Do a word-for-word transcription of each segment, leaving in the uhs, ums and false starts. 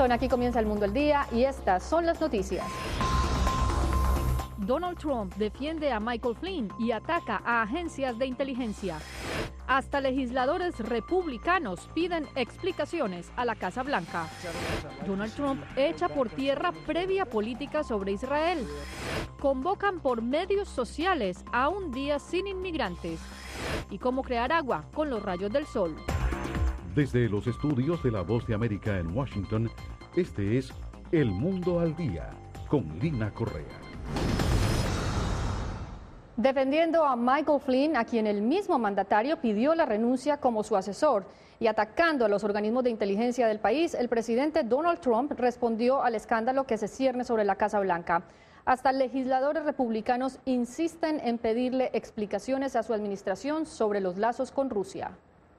Washington, aquí comienza El Mundo al Día y estas son las noticias. Donald Trump defiende a Michael Flynn y ataca a agencias de inteligencia. Hasta legisladores republicanos piden explicaciones a la Casa Blanca. Donald Trump echa por tierra previa política sobre Israel. Convocan por medios sociales a un día sin inmigrantes. Y cómo crear agua con los rayos del sol. Desde los estudios de La Voz de América en Washington, este es El Mundo al Día, con Lina Correa. Defendiendo a Michael Flynn, a quien el mismo mandatario pidió la renuncia como su asesor, y atacando a los organismos de inteligencia del país, el presidente Donald Trump respondió al escándalo que se cierne sobre la Casa Blanca. Hasta legisladores republicanos insisten en pedirle explicaciones a su administración sobre los lazos con Rusia.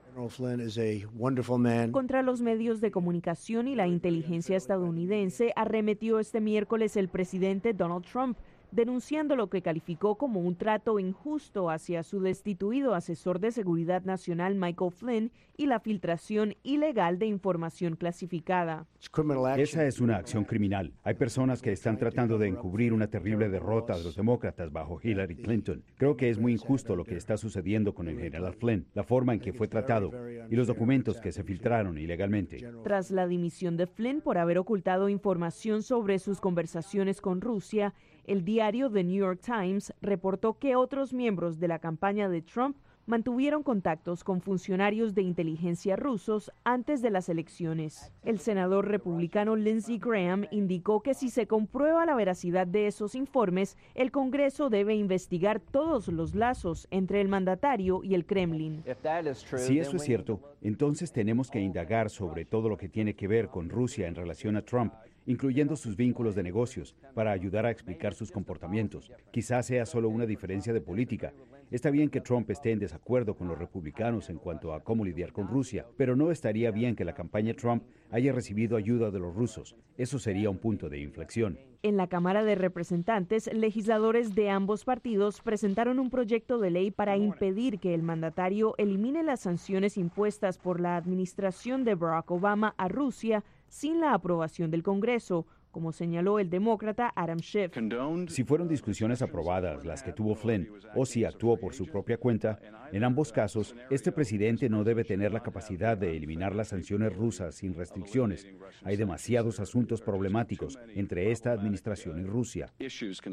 Contra los medios de comunicación y la inteligencia estadounidense arremetió este miércoles el presidente Donald Trump, denunciando lo que calificó como un trato injusto hacia su destituido asesor de seguridad nacional Michael Flynn y la filtración ilegal de información clasificada. Esa es una acción criminal. Hay personas que están tratando de encubrir una terrible derrota de los demócratas bajo Hillary Clinton. Creo que es muy injusto lo que está sucediendo con el general Flynn, la forma en que fue tratado y los documentos que se filtraron ilegalmente. Tras la dimisión de Flynn por haber ocultado información sobre sus conversaciones con Rusia, el diario The New York Times reportó que otros miembros de la campaña de Trump mantuvieron contactos con funcionarios de inteligencia rusos antes de las elecciones. El senador republicano Lindsey Graham indicó que si se comprueba la veracidad de esos informes, el Congreso debe investigar todos los lazos entre el mandatario y el Kremlin. Si eso es cierto, entonces tenemos que indagar sobre todo lo que tiene que ver con Rusia en relación a Trump, incluyendo sus vínculos de negocios, para ayudar a explicar sus comportamientos. Quizás sea solo una diferencia de política. Está bien que Trump esté en desacuerdo con los republicanos en cuanto a cómo lidiar con Rusia, pero no estaría bien que la campaña Trump haya recibido ayuda de los rusos. Eso sería un punto de inflexión. En la Cámara de Representantes, legisladores de ambos partidos presentaron un proyecto de ley para impedir que el mandatario elimine las sanciones impuestas por la administración de Barack Obama a Rusia sin la aprobación del Congreso, como señaló el demócrata Adam Schiff. Si fueron discusiones aprobadas las que tuvo Flynn o si actuó por su propia cuenta, en ambos casos, este presidente no debe tener la capacidad de eliminar las sanciones rusas sin restricciones. Hay demasiados asuntos problemáticos entre esta administración y Rusia. Y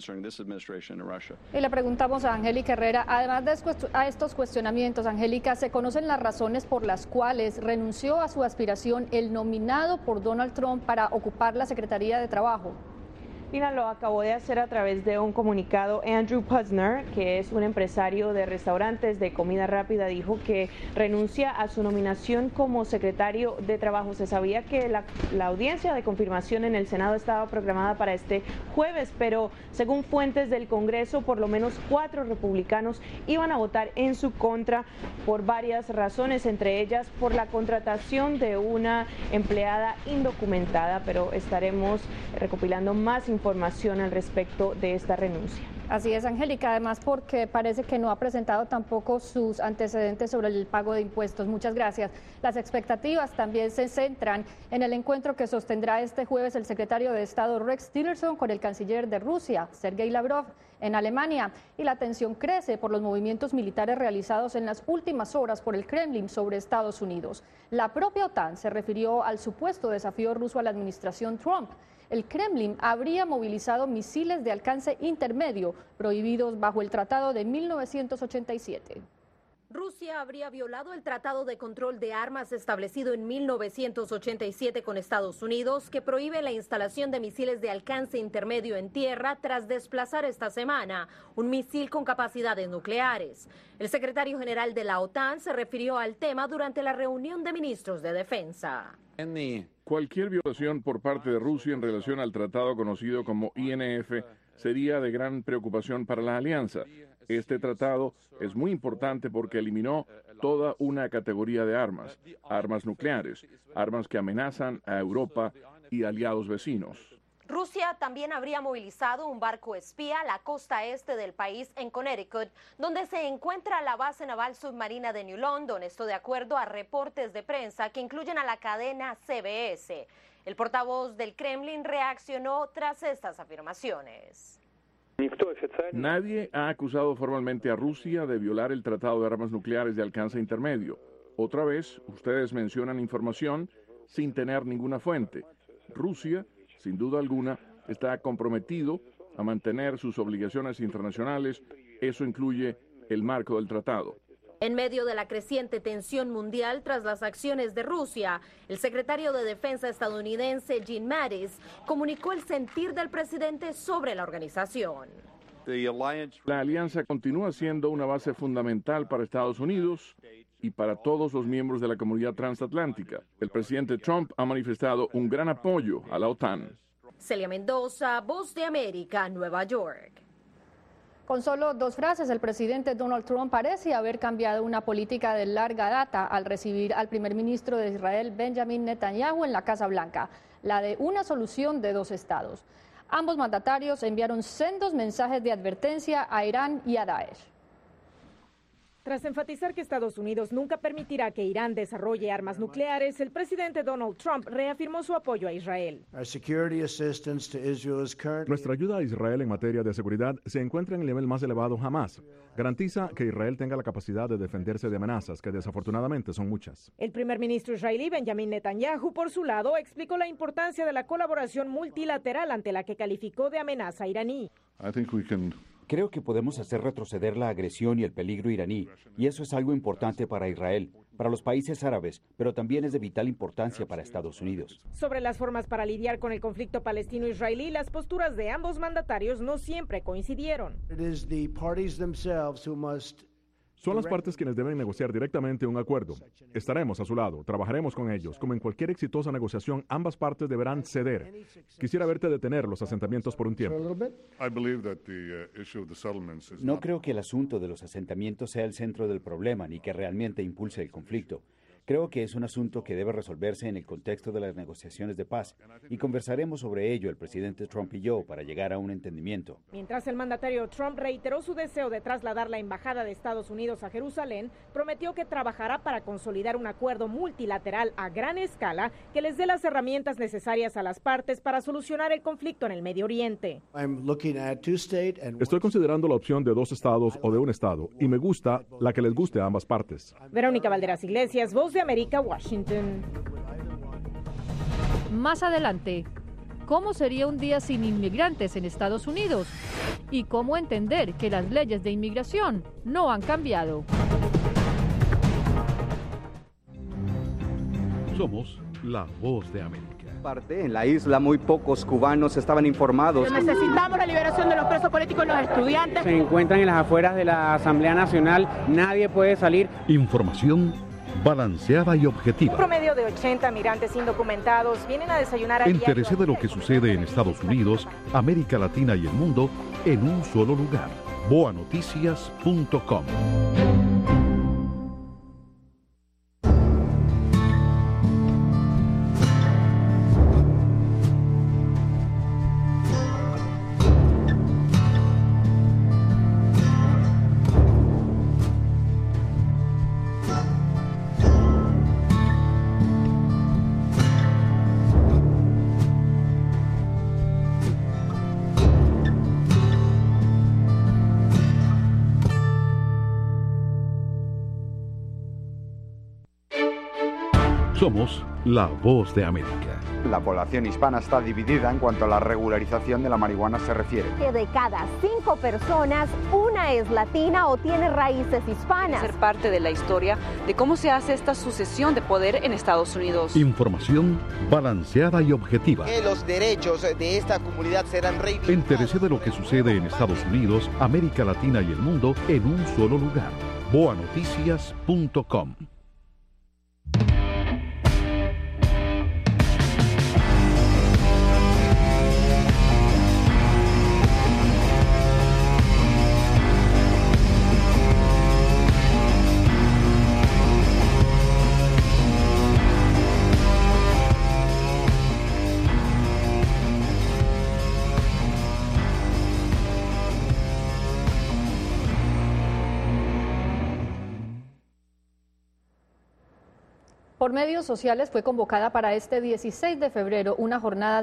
le preguntamos a Angélica Herrera, además de a estos cuestionamientos, Angélica, ¿se conocen las razones por las cuales renunció a su aspiración el nominado por Donald Trump para ocupar la Secretaría de Trabajo? Lina, lo acabó de hacer a través de un comunicado. Andrew Puzner, que es un empresario de restaurantes de comida rápida, dijo que renuncia a su nominación como secretario de Trabajo. Se sabía que la, la audiencia de confirmación en el Senado estaba programada para este jueves, pero según fuentes del Congreso, por lo menos cuatro republicanos iban a votar en su contra por varias razones, entre ellas por la contratación de una empleada indocumentada, pero estaremos recopilando más información información al respecto de esta renuncia. Así es, Angélica, además porque parece que no ha presentado tampoco sus antecedentes sobre el pago de impuestos. Muchas gracias. Las expectativas también se centran en el encuentro que sostendrá este jueves el secretario de Estado Rex Tillerson con el canciller de Rusia, Sergei Lavrov, en Alemania, y la tensión crece por los movimientos militares realizados en las últimas horas por el Kremlin sobre Estados Unidos. La propia OTAN se refirió al supuesto desafío ruso a la administración Trump. El Kremlin habría movilizado misiles de alcance intermedio prohibidos bajo el Tratado de mil novecientos ochenta y siete. Rusia habría violado el Tratado de Control de Armas establecido en mil novecientos ochenta y siete con Estados Unidos, que prohíbe la instalación de misiles de alcance intermedio en tierra tras desplazar esta semana un misil con capacidades nucleares. El secretario general de la OTAN se refirió al tema durante la reunión de ministros de defensa. Cualquier violación por parte de Rusia en relación al tratado conocido como I N F sería de gran preocupación para la alianza. Este tratado es muy importante porque eliminó toda una categoría de armas, armas nucleares, armas que amenazan a Europa y aliados vecinos. Rusia también habría movilizado un barco espía a la costa este del país en Connecticut, donde se encuentra la base naval submarina de New London, esto de acuerdo a reportes de prensa que incluyen a la cadena C B S. El portavoz del Kremlin reaccionó tras estas afirmaciones. Nadie ha acusado formalmente a Rusia de violar el Tratado de Armas Nucleares de alcance intermedio. Otra vez, ustedes mencionan información sin tener ninguna fuente. Rusia, sin duda alguna, está comprometido a mantener sus obligaciones internacionales. Eso incluye el marco del tratado. En medio de la creciente tensión mundial tras las acciones de Rusia, el secretario de Defensa estadounidense Jim Mattis comunicó el sentir del presidente sobre la organización. La alianza continúa siendo una base fundamental para Estados Unidos y para todos los miembros de la comunidad transatlántica. El presidente Trump ha manifestado un gran apoyo a la OTAN. Celia Mendoza, Voz de América, Nueva York. Con solo dos frases, el presidente Donald Trump parece haber cambiado una política de larga data al recibir al primer ministro de Israel, Benjamin Netanyahu, en la Casa Blanca, la de una solución de dos estados. Ambos mandatarios enviaron sendos mensajes de advertencia a Irán y a Daesh. Tras enfatizar que Estados Unidos nunca permitirá que Irán desarrolle armas nucleares, el presidente Donald Trump reafirmó su apoyo a Israel. Nuestra ayuda a Israel en materia de seguridad se encuentra en el nivel más elevado jamás. Garantiza que Israel tenga la capacidad de defenderse de amenazas, que desafortunadamente son muchas. El primer ministro israelí Benjamin Netanyahu, por su lado, explicó la importancia de la colaboración multilateral ante la que calificó de amenaza iraní. I think we can... Creo que podemos hacer retroceder la agresión y el peligro iraní, y eso es algo importante para Israel, para los países árabes, pero también es de vital importancia para Estados Unidos. Sobre las formas para lidiar con el conflicto palestino-israelí, las posturas de ambos mandatarios no siempre coincidieron. Son las partes quienes deben negociar directamente un acuerdo. Estaremos a su lado, trabajaremos con ellos. Como en cualquier exitosa negociación, ambas partes deberán ceder. Quisiera verte detener los asentamientos por un tiempo. No creo que el asunto de los asentamientos sea el centro del problema, ni que realmente impulse el conflicto. Creo que es un asunto que debe resolverse en el contexto de las negociaciones de paz, y conversaremos sobre ello el presidente Trump y yo para llegar a un entendimiento. Mientras el mandatario Trump reiteró su deseo de trasladar la embajada de Estados Unidos a Jerusalén, prometió que trabajará para consolidar un acuerdo multilateral a gran escala que les dé las herramientas necesarias a las partes para solucionar el conflicto en el Medio Oriente. Estoy considerando la opción de dos estados o de un estado, y me gusta la que les guste a ambas partes. Verónica Valderas Iglesias, Voz de América, Washington. Más adelante, ¿cómo sería un día sin inmigrantes en Estados Unidos? Y cómo entender que las leyes de inmigración no han cambiado. Somos la Voz de América. En la isla muy pocos cubanos estaban informados. Necesitamos la liberación de los presos políticos y los estudiantes. Se encuentran en las afueras de la Asamblea Nacional, nadie puede salir. Información balanceada y objetiva. Un promedio de ochenta migrantes indocumentados vienen a desayunar a Entérese de lo que sucede en Estados Unidos, América Latina y el mundo en un solo lugar. boa noticias punto com. Somos la Voz de América. La población hispana está dividida en cuanto a la regularización de la marihuana se refiere. Que de cada cinco personas, una es latina o tiene raíces hispanas. Ser parte de la historia de cómo se hace esta sucesión de poder en Estados Unidos. Información balanceada y objetiva. Que los derechos de esta comunidad serán reivindicados. Entérese de lo que sucede en Estados Unidos, América Latina y el mundo en un solo lugar. boa noticias punto com. Por medios sociales fue convocada para este dieciséis de febrero una jornada